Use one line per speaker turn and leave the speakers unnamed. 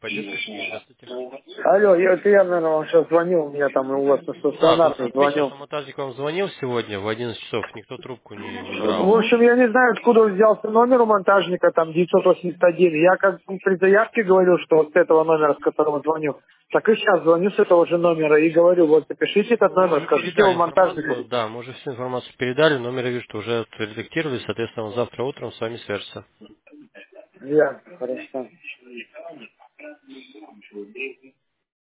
Поддержка связи, здравствуйте.
Алло, это я, наверное, вам сейчас звонил, у меня там у вас на
Тут
стационарный
отмечено,
звонил.
что монтажник вам звонил сегодня в 11 часов, никто трубку не
В
брал.
общем, я не знаю, откуда взялся номер у монтажника, там 981. Я как при заявке говорил, что вот с этого номера, с которого звоню, так и сейчас звоню с этого же номера и говорю, вот запишите этот
Ну, мы
номер,
уже
скажите его
передали информацию,
монтажнику.
да, мы уже всю информацию передали, номер я вижу, что уже отредактировали, соответственно, он завтра утром с вами свяжется.
Я, хорошо.